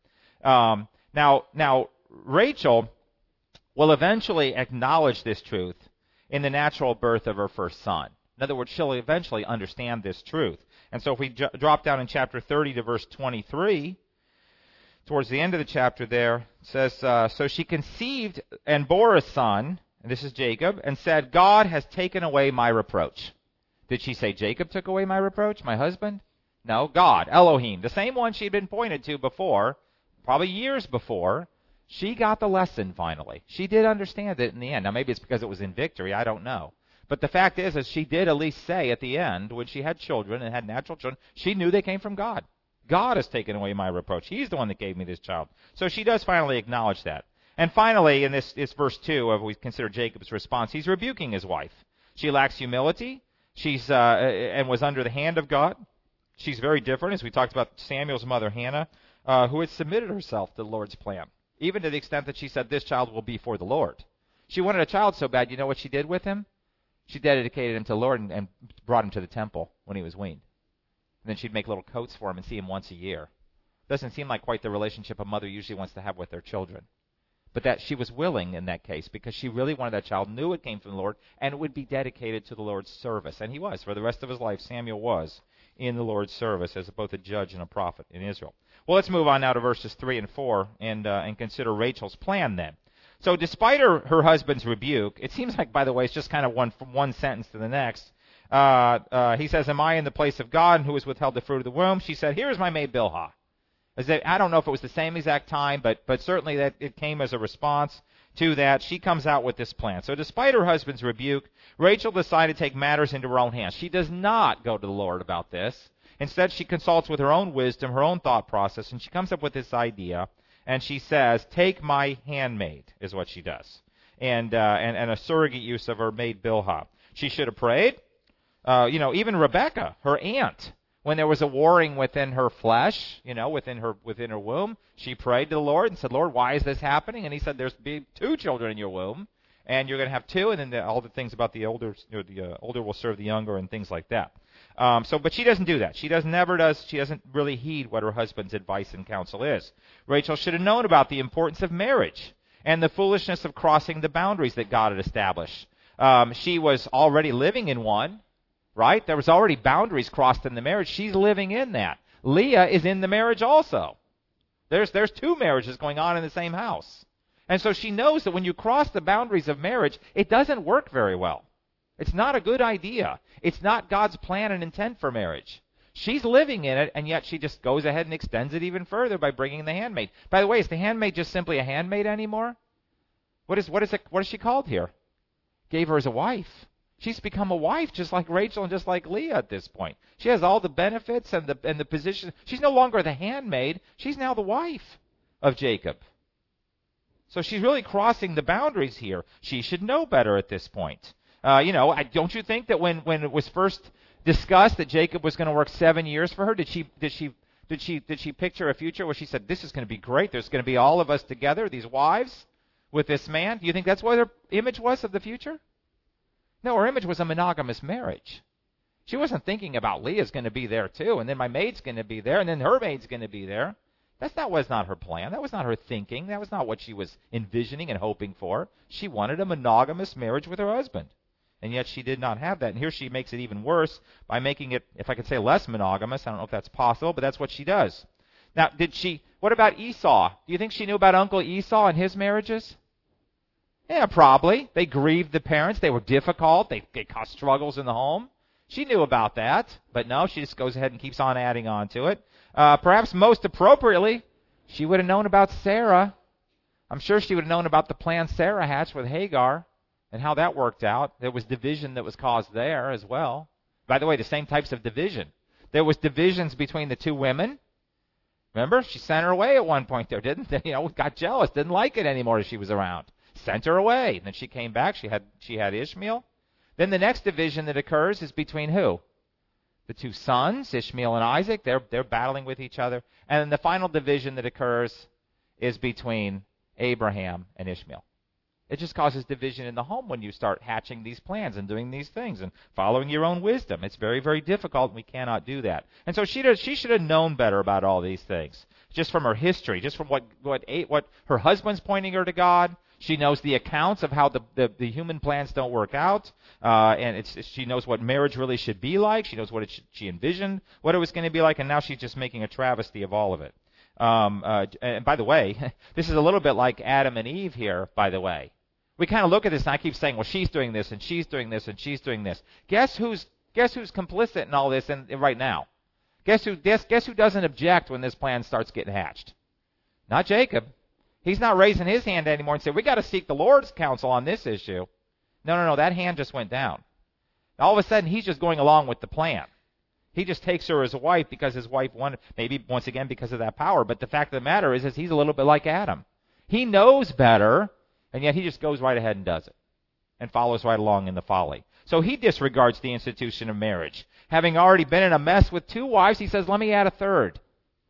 Now, Rachel will eventually acknowledge this truth in the natural birth of her first son. In other words, she'll eventually understand this truth. And so if we drop down in chapter 30 to verse 23, towards the end of the chapter there, it says, so she conceived and bore a son, and this is Jacob, and said, God has taken away my reproach. Did she say, Jacob took away my reproach, my husband? No, God, Elohim, the same one she'd been pointed to before, probably years before. She got the lesson finally. She did understand it in the end. Now, maybe it's because it was in victory. I don't know. But the fact is she did at least say at the end, when she had children and had natural children, she knew they came from God. God has taken away my reproach. He's the one that gave me this child. So she does finally acknowledge that. And finally, in this verse 2, we consider Jacob's response, he's rebuking his wife. She lacks humility. She's and was under the hand of God. She's very different, as we talked about Samuel's mother, Hannah, who had submitted herself to the Lord's plan, even to the extent that she said, this child will be for the Lord. She wanted a child so bad, you know what she did with him? She dedicated him to the Lord and brought him to the temple when he was weaned. And then she'd make little coats for him and see him once a year. Doesn't seem like quite the relationship a mother usually wants to have with their children. But that she was willing in that case because she really wanted that child, knew it came from the Lord, and it would be dedicated to the Lord's service. And he was. For the rest of his life, Samuel was in the Lord's service as both a judge and a prophet in Israel. Well, let's move on now to verses 3 and 4 and consider Rachel's plan then. So despite her husband's rebuke, it seems like, by the way, it's just kind of from one sentence to the next. He says, am I in the place of God who has withheld the fruit of the womb? She said, here is my maid Bilhah. I don't know if it was the same exact time, but certainly that it came as a response to that. She comes out with this plan. So despite her husband's rebuke, Rachel decided to take matters into her own hands. She does not go to the Lord about this. Instead, she consults with her own wisdom, her own thought process, and she comes up with this idea, and she says, take my handmaid, is what she does, and a surrogate use of her maid Bilhah. She should have prayed. Even Rebekah, her aunt, when there was a warring within her flesh, within her womb, she prayed to the Lord and said, Lord, why is this happening? And he said, there's be 2 children in your womb, and you're going to have 2, and then all the things about the older will serve the younger and things like that. But she doesn't do that. She doesn't really heed what her husband's advice and counsel is. Rachel should have known about the importance of marriage and the foolishness of crossing the boundaries that God had established. She was already living in one. Right? There was already boundaries crossed in the marriage. She's living in that. Leah is in the marriage also. There's 2 marriages going on in the same house. And so she knows that when you cross the boundaries of marriage, it doesn't work very well. It's not a good idea. It's not God's plan and intent for marriage. She's living in it, and yet she just goes ahead and extends it even further by bringing the handmaid. By the way, is the handmaid just simply a handmaid anymore? What is she called here? Gave her as a wife. She's become a wife just like Rachel and just like Leah at this point. She has all the benefits and the position. She's no longer the handmaid. She's now the wife of Jacob. So she's really crossing the boundaries here. She should know better at this point. Don't you think that when it was first discussed that Jacob was going to work 7 years for her, did she picture a future where she said, this is going to be great. There's going to be all of us together, these wives, with this man? Do you think that's what her image was of the future? No, her image was a monogamous marriage. She wasn't thinking about Leah's going to be there too, and then my maid's going to be there, and then her maid's going to be there. That was not her plan. That was not her thinking. That was not what she was envisioning and hoping for. She wanted a monogamous marriage with her husband. And yet she did not have that. And here she makes it even worse by making it, if I could say, less monogamous. I don't know if that's possible, but that's what she does. Now, what about Esau? Do you think she knew about Uncle Esau and his marriages? Yeah, probably. They grieved the parents. They were difficult. They caused struggles in the home. She knew about that. But no, she just goes ahead and keeps on adding on to it. Perhaps most appropriately, she would have known about Sarah. I'm sure she would have known about the plan Sarah hatched with Hagar and how that worked out. There was division that was caused there as well. By the way, the same types of division. There was divisions between the two women. Remember, she sent her away at one point there, didn't they? Got jealous, didn't like it anymore as she was around. Sent her away. And then she came back. She had Ishmael. Then the next division that occurs is between who? The two sons, Ishmael and Isaac. They're battling with each other. And then the final division that occurs is between Abraham and Ishmael. It just causes division in the home when you start hatching these plans and doing these things and following your own wisdom. It's very, very difficult, and we cannot do that. And so she should have known better about all these things, just from her history, just from what her husband's pointing her to God. She knows the accounts of how the human plans don't work out, and she knows what marriage really should be like. She knows she envisioned what it was going to be like, and now she's just making a travesty of all of it. And by the way, this is a little bit like Adam and Eve here, by the way. We kind of look at this, and I keep saying, well, she's doing this, and she's doing this, and she's doing this. Guess who's complicit in all this right now? Guess who doesn't object when this plan starts getting hatched? Not Jacob. He's not raising his hand anymore and saying, we got to seek the Lord's counsel on this issue. No, that hand just went down. All of a sudden, he's just going along with the plan. He just takes her as a wife because his wife wanted, maybe once again because of that power. But the fact of the matter is he's a little bit like Adam. He knows better, and yet he just goes right ahead and does it and follows right along in the folly. So he disregards the institution of marriage. Having already been in a mess with two wives, he says, let me add a third.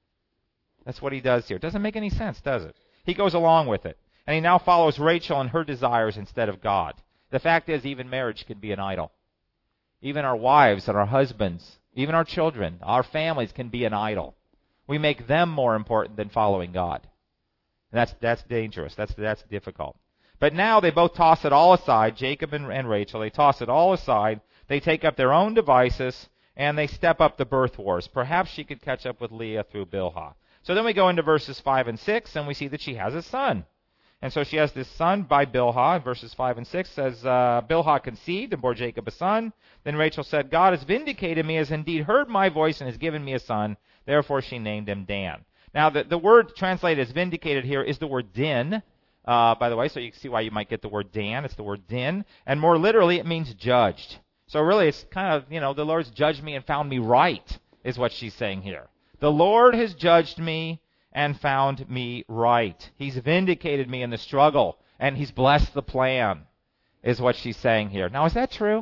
That's what he does here. It doesn't make any sense, does it? He goes along with it. And he now follows Rachel and her desires instead of God. The fact is, even marriage can be an idol. Even our wives and our husbands, even our children, our families can be an idol. We make them more important than following God. And that's dangerous. That's difficult. But now they both toss it all aside, Jacob and Rachel. They toss it all aside. They take up their own devices, and they step up the birth wars. Perhaps she could catch up with Leah through Bilhah. So then we go into verses 5 and 6, and we see that she has a son. And so she has this son by Bilhah. Verses 5 and 6 says, Bilhah conceived and bore Jacob a son. Then Rachel said, God has vindicated me, has indeed heard my voice, and has given me a son. Therefore she named him Dan. Now the word translated as vindicated here is the word din, by the way, so you can see why you might get the word Dan. It's the word din. And more literally, it means judged. So really, it's kind of, the Lord's judged me and found me right, is what she's saying here. The Lord has judged me and found me right. He's vindicated me in the struggle, and He's blessed the plan, is what she's saying here. Now, is that true?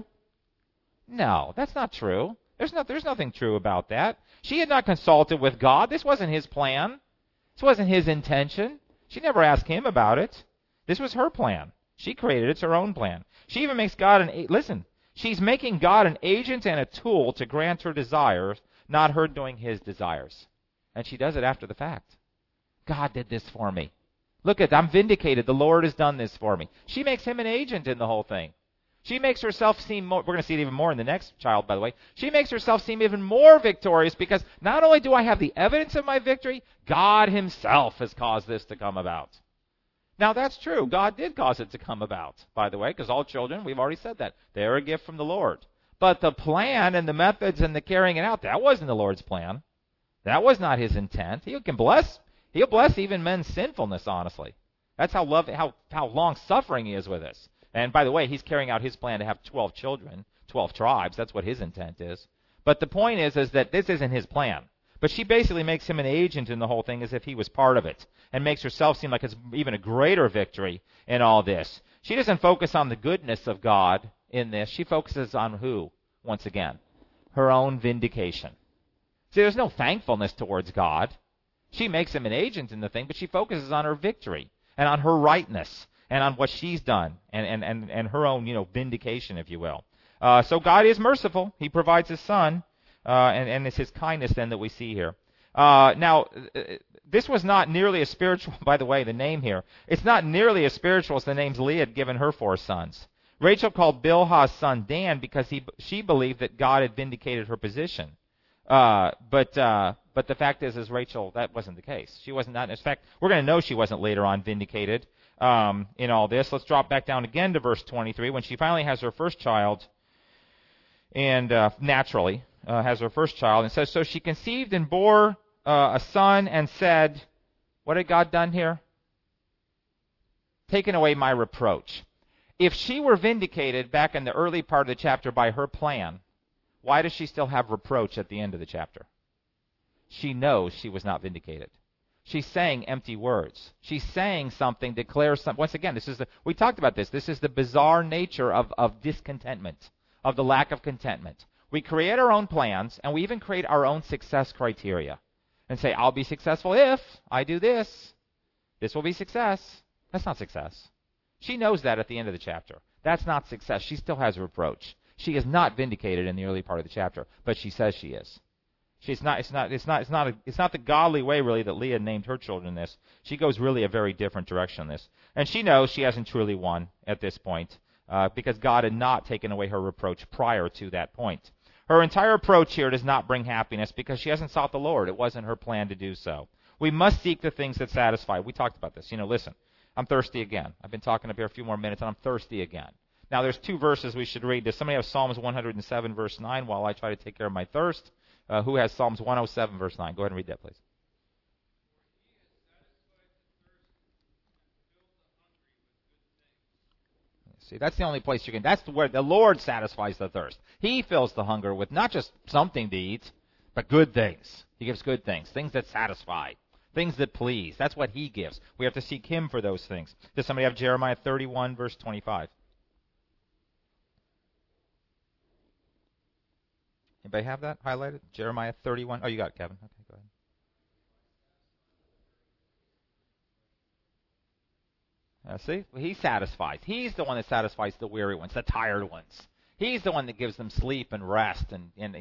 No, that's not true. There's nothing true about that. She had not consulted with God. This wasn't His plan. This wasn't His intention. She never asked Him about it. This was her plan. She created it. It's her own plan. She even makes God she's making God an agent and a tool to grant her desires, not her doing His desires. And she does it after the fact. God did this for me. Look I'm vindicated. The Lord has done this for me. She makes Him an agent in the whole thing. She makes herself seem more, we're going to see it even more in the next child, by the way. She makes herself seem even more victorious because not only do I have the evidence of my victory, God Himself has caused this to come about. Now, that's true. God did cause it to come about, by the way, because all children, we've already said that, they're a gift from the Lord. But the plan and the methods and the carrying it out, that wasn't the Lord's plan. That was not His intent. He'll bless even men's sinfulness, honestly. That's how long-suffering He is with us. And by the way, He's carrying out His plan to have 12 children, 12 tribes. That's what His intent is. But the point is that this isn't His plan. But she basically makes Him an agent in the whole thing as if He was part of it, and makes herself seem like it's even a greater victory in all this. She doesn't focus on the goodness of God in this. She focuses on who, once again? Her own vindication. See, there's no thankfulness towards God. She makes Him an agent in the thing, but she focuses on her victory and on her rightness. and on what she's done and her own, vindication, if you will. So God is merciful. He provides His Son, and it's His kindness then that we see here. Now, this was not nearly as spiritual, by the way, the name here. It's not nearly as spiritual as the names Leah had given her 4 sons. Rachel called Bilhah's son Dan because she believed that God had vindicated her position. But the fact is Rachel, that wasn't the case. She wasn't that. In fact, we're going to know she wasn't later on vindicated in all this. Let's drop back down again to verse 23. When she finally has her first child, and naturally has her first child, and says, so she conceived and bore a son and said, what had God done here? Taken away my reproach. If she were vindicated back in the early part of the chapter by her plan, why does she still have reproach at the end of the chapter? She knows she was not vindicated. She's saying empty words. She's saying something, declares something. Once again, we talked about this. This is the bizarre nature of discontentment, of the lack of contentment. We create our own plans, and we even create our own success criteria. And say, I'll be successful if I do this. This will be success. That's not success. She knows that at the end of the chapter. That's not success. She still has reproach. She is not vindicated in the early part of the chapter, but she says she is. It's not the godly way really that Leah named her children this. She goes really a very different direction in this. And she knows she hasn't truly won at this point, because God had not taken away her reproach prior to that point. Her entire approach here does not bring happiness because she hasn't sought the Lord. It wasn't her plan to do so. We must seek the things that satisfy. We talked about this. Listen, I'm thirsty again. I've been talking up here a few more minutes, and I'm thirsty again. Now, there's 2 verses we should read. Does somebody have Psalms 107, verse 9, while I try to take care of my thirst? Who has Psalms 107, verse 9? Go ahead and read that, please. See, that's the only place you can. That's where the Lord satisfies the thirst. He fills the hunger with not just something to eat, but good things. He gives good things, things that satisfy, things that please. That's what He gives. We have to seek Him for those things. Does somebody have Jeremiah 31, verse 25? Anybody have that highlighted? Jeremiah 31. Oh, you got it, Kevin. Okay, go ahead. See? He satisfies. He's the one that satisfies the weary ones, the tired ones. He's the one that gives them sleep and rest and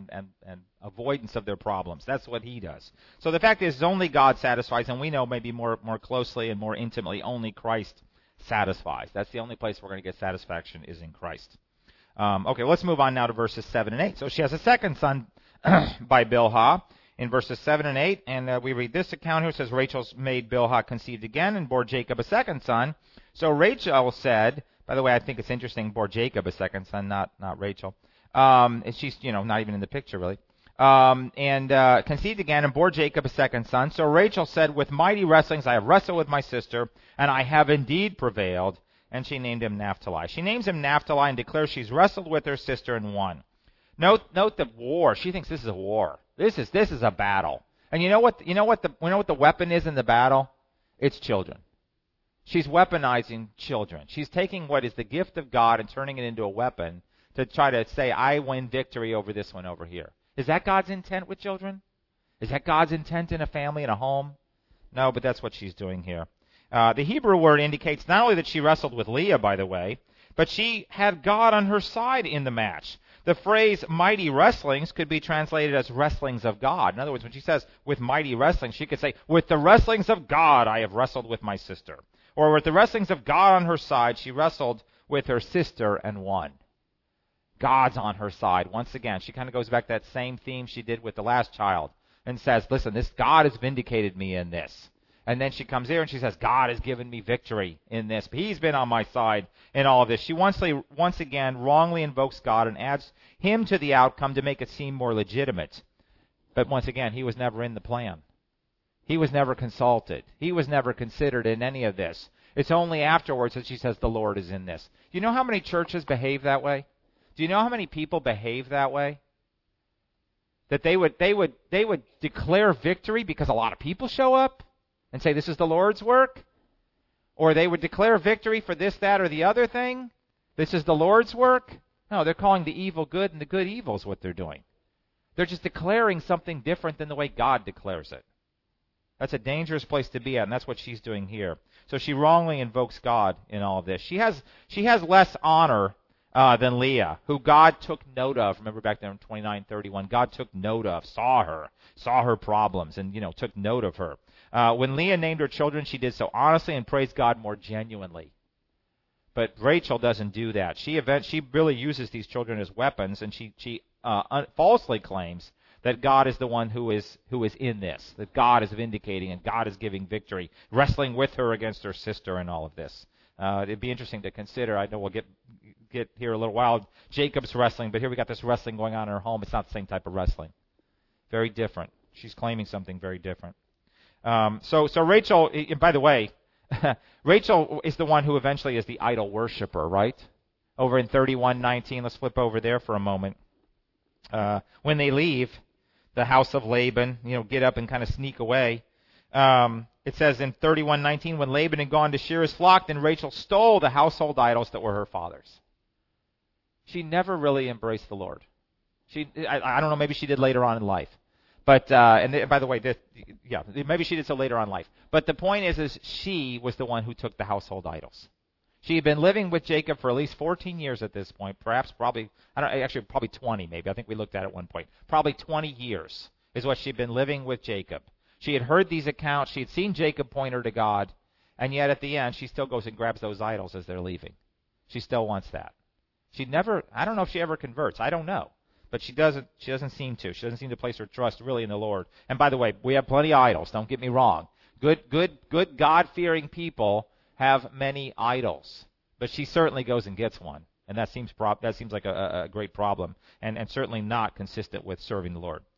avoidance of their problems. That's what He does. So the fact is only God satisfies, and we know maybe more closely and more intimately only Christ satisfies. That's the only place we're going to get satisfaction is in Christ. Okay, let's move on now to verses 7 and 8. So she has a second son by Bilhah in verses 7 and 8, and we read this account here. It says, Rachel's maid Bilhah conceived again and bore Jacob a second son. So Rachel said, by the way, I think it's interesting, bore Jacob a second son, not Rachel. She's, not even in the picture really. Conceived again and bore Jacob a second son. So Rachel said, with mighty wrestlings I have wrestled with my sister, and I have indeed prevailed. And she named him Naphtali. She names him Naphtali and declares she's wrestled with her sister and won. Note the war. She thinks this is a war. This is a battle. And you know what the weapon is in the battle? It's children. She's weaponizing children. She's taking what is the gift of God and turning it into a weapon to try to say, I win victory over this one over here. Is that God's intent with children? Is that God's intent in a family, in a home? No, but that's what she's doing here. The Hebrew word indicates not only that she wrestled with Leah, by the way, but she had God on her side in the match. The phrase mighty wrestlings could be translated as wrestlings of God. In other words, when she says with mighty wrestlings, she could say, with the wrestlings of God I have wrestled with my sister. Or with the wrestlings of God on her side, she wrestled with her sister and won. God's on her side. Once again, she kind of goes back to that same theme she did with the last child and says, listen, this God has vindicated me in this. And then she comes here and she says, God has given me victory in this. He's been on my side in all of this. She once again wrongly invokes God and adds Him to the outcome to make it seem more legitimate. But once again, He was never in the plan. He was never consulted. He was never considered in any of this. It's only afterwards that she says the Lord is in this. Do you know how many churches behave that way? Do you know how many people behave that way? That they would declare victory because a lot of people show up and say this is the Lord's work? Or they would declare victory for this, that, or the other thing? This is the Lord's work? No, they're calling the evil good and the good evil is what they're doing. They're just declaring something different than the way God declares it. That's a dangerous place to be at, and that's what she's doing here. So she wrongly invokes God in all of this. She has less honor than Leah, who God took note of. Remember back there in 29:31, God took note of, saw her problems, and took note of her. When Leah named her children, she did so honestly and praised God more genuinely. But Rachel doesn't do that. She really uses these children as weapons, and she falsely claims that God is the one who is in this, that God is vindicating and God is giving victory, wrestling with her against her sister and all of this. It'd be interesting to consider. I know we'll get here a little while. Jacob's wrestling, but here we got this wrestling going on in her home. It's not the same type of wrestling. Very different. She's claiming something very different. So Rachel, and by the way, Rachel is the one who eventually is the idol worshiper, right? Over in 31:19, let's flip over there for a moment. When they leave the house of Laban, get up and kind of sneak away. It says in 31:19, when Laban had gone to shear his flock, then Rachel stole the household idols that were her father's. She never really embraced the Lord. I don't know, maybe she did later on in life. But and by the way, maybe she did so later on in life. But the point is she was the one who took the household idols. She had been living with Jacob for at least 14 years at this point, probably 20 maybe. I think we looked at it at one point. Probably 20 years is what she'd been living with Jacob. She had heard these accounts. She had seen Jacob point her to God. And yet at the end, she still goes and grabs those idols as they're leaving. She still wants that. I don't know if she ever converts. I don't know. But she doesn't seem to. She doesn't seem to place her trust really in the Lord. And by the way, we have plenty of idols. Don't get me wrong. Good God-fearing people have many idols. But she certainly goes and gets one. And that seems like a great problem. And certainly not consistent with serving the Lord.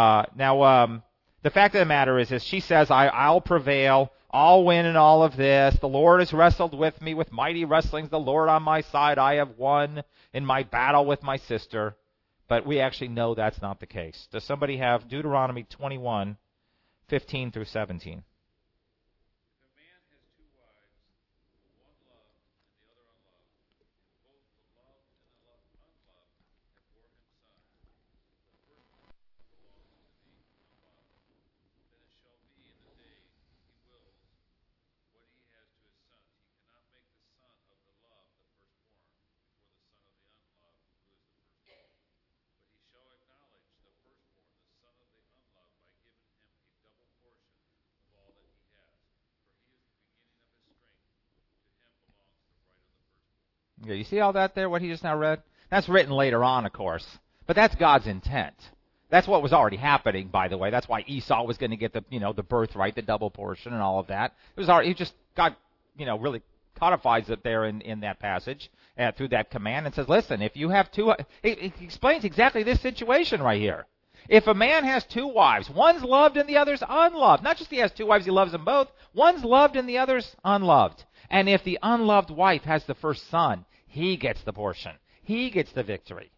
The fact of the matter is she says, I'll prevail. I'll win in all of this. The Lord has wrestled with me with mighty wrestlings. The Lord on my side. I have won in my battle with my sister. But we actually know that's not the case. Does somebody have Deuteronomy 21:15 through 17? Yeah, you see all that there, what he just now read? That's written later on, of course. But that's God's intent. That's what was already happening, by the way. That's why Esau was going to get the birthright, the double portion and all of that. It was already, God, really codifies it there in that passage through that command and says, listen, if you have two, it explains exactly this situation right here. If a man has two wives, one's loved and the other's unloved. Not just he has two wives, he loves them both. One's loved and the other's unloved. And if the unloved wife has the first son, he gets the portion. He gets the victory.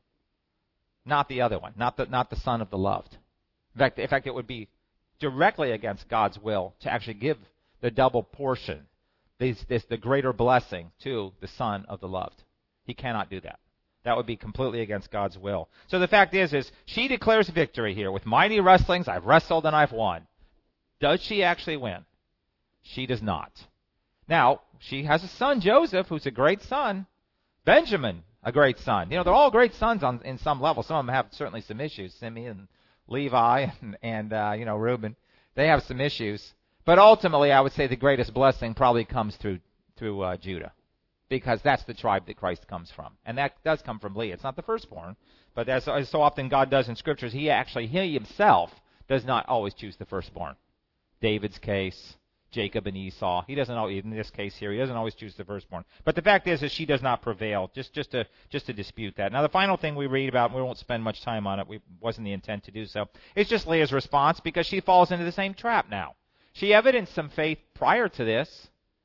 Not the other one, not the son of the loved. In fact, it would be directly against God's will to actually give the double portion, the greater blessing to the son of the loved. He cannot do that. That would be completely against God's will. So the fact is she declares victory here. With mighty wrestlings, I've wrestled and I've won. Does she actually win? She does not. Now, she has a son, Joseph, who's a great son. Benjamin, a great son. They're all great sons in some level. Some of them have certainly some issues. Simeon, Levi, and Reuben. They have some issues. But ultimately, I would say the greatest blessing probably comes through Judah, because that's the tribe that Christ comes from. And that does come from Leah. It's not the firstborn, but as so often God does in Scriptures, he himself does not always choose the firstborn. David's case, Jacob and Esau. He doesn't always, in this case here, he doesn't always choose the firstborn. But the fact is she does not prevail. Just to dispute that. Now the final thing we read about, and we won't spend much time on it. It wasn't the intent to do so. It's just Leah's response, because she falls into the same trap now. She evidenced some faith prior to this.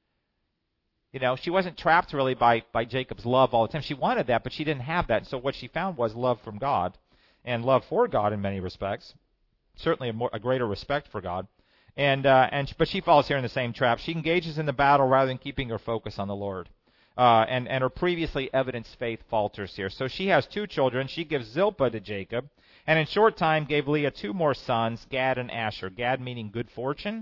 She wasn't trapped really by Jacob's love all the time. She wanted that, but she didn't have that. So what she found was love from God, and love for God in many respects. Certainly a greater respect for God. But she falls here in the same trap. She engages in the battle rather than keeping her focus on the Lord. And her previously evidenced faith falters here. So she has two children. She gives Zilpah to Jacob, and in short time gave Leah two more sons, Gad and Asher. Gad meaning good fortune,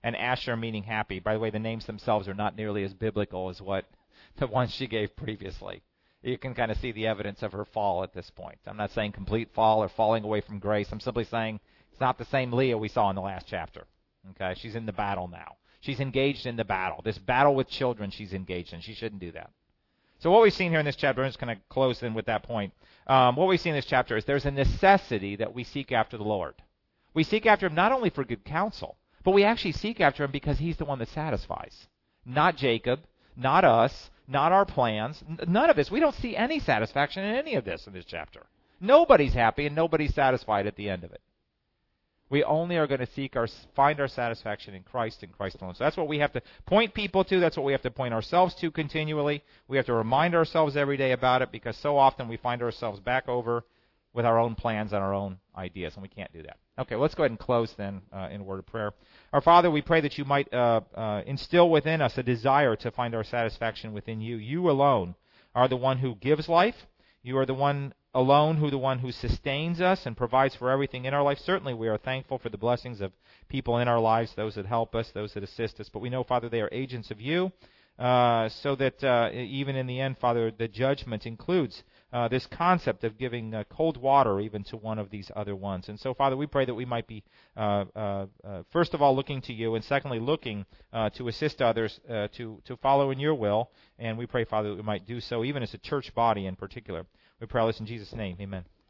and Asher meaning happy. By the way, the names themselves are not nearly as biblical as what the ones she gave previously. You can kind of see the evidence of her fall at this point. I'm not saying complete fall or falling away from grace. I'm simply saying it's not the same Leah we saw in the last chapter. Okay, she's in the battle now. She's engaged in the battle. This battle with children she's engaged in. She shouldn't do that. So what we've seen here in this chapter, I'm just going to close in with that point. What we see in this chapter is there's a necessity that we seek after the Lord. We seek after Him not only for good counsel, but we actually seek after Him because He's the one that satisfies. Not Jacob, not us, not our plans, none of this. We don't see any satisfaction in any of this in this chapter. Nobody's happy and nobody's satisfied at the end of it. We only are going to find our satisfaction in Christ and Christ alone. So that's what we have to point people to. That's what we have to point ourselves to continually. We have to remind ourselves every day about it because so often we find ourselves back over with our own plans and our own ideas, and we can't do that. Okay, let's go ahead and close then in a word of prayer. Our Father, we pray that you might instill within us a desire to find our satisfaction within you. You alone are the one who gives life. You are the one alone who sustains us and provides for everything in our life. Certainly we are thankful for the blessings of people in our lives, those that help us, those that assist us. But we know, Father, they are agents of you, so that even in the end, Father, the judgment includes this concept of giving cold water even to one of these other ones. And so, Father, we pray that we might be, first of all, looking to you, and secondly, looking to assist others to follow in your will. And we pray, Father, that we might do so even as a church body in particular. We pray all this in Jesus' name. Amen.